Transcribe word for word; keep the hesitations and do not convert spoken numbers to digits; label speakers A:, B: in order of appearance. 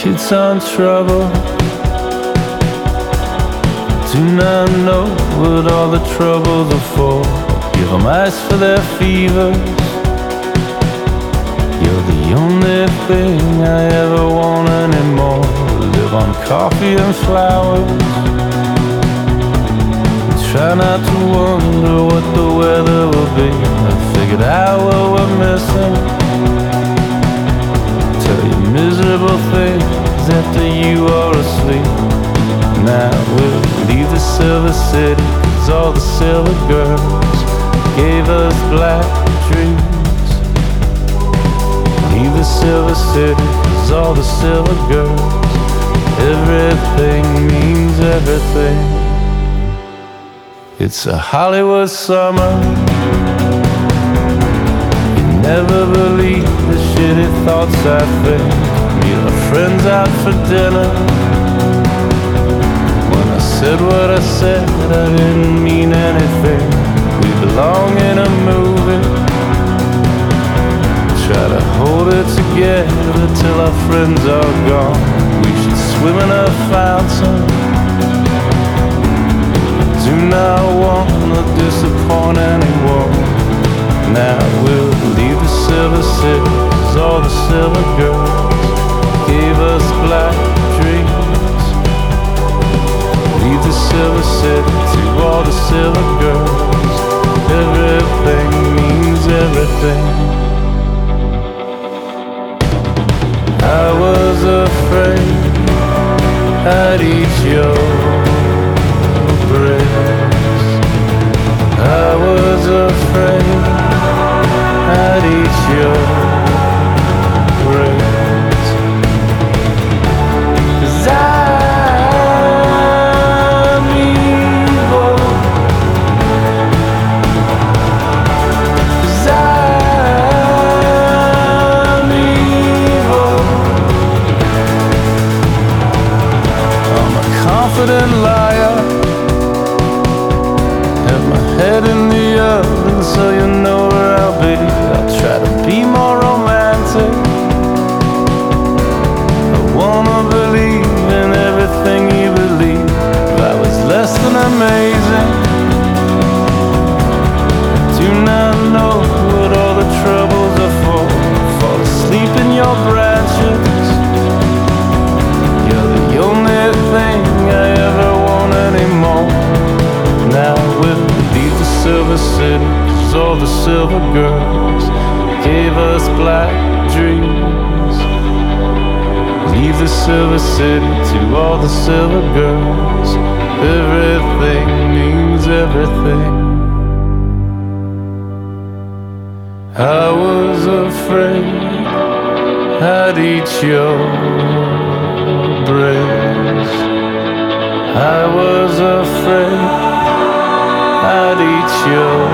A: shit's on trouble. Do not know what all the troubles are for. Give them ice for their fevers. You're the only thing I ever want anymore. Live on coffee and flowers. Try not to wonder what the weather will be. I figured out what we're missing. Tell you miserable things after you are asleep. Now we'll leave the silver city, 'cause all the silver girls gave us black dreams. Leave the silver city, 'cause all the silver girls, everything means everything. It's a Hollywood summer. You never believe the shitty thoughts I think. Meet our friends out for dinner. When I said what I said, I didn't mean anything. We belong in a movie. Try to hold it together till our friends are gone. We should swim in a fountain. Do not want to disappoint anyone. Now we'll leave the silver city, 'cause all the silver girls gave us black dreams. Leave the silver city to all the silver girls. Everything means everything. I was afraid I'd eat your breast. I was afraid I'd eat your breast. 'Cause I'm evil. 'Cause I'm evil. I'm a confident liar. Head in the oven so you know where I'll be. I'll try to be more romantic. I wanna believe in everything you believe. If I was less than amazing, I do not know what all the troubles are for. Fall asleep in your branches. You're the only thing I ever want anymore. Now we'll leave the silver city, 'cause all the silver girls gave us black dreams. Leave the silver city to all the silver girls. Everything means everything. I was afraid I'd eat your breast. I was afraid I'd eat your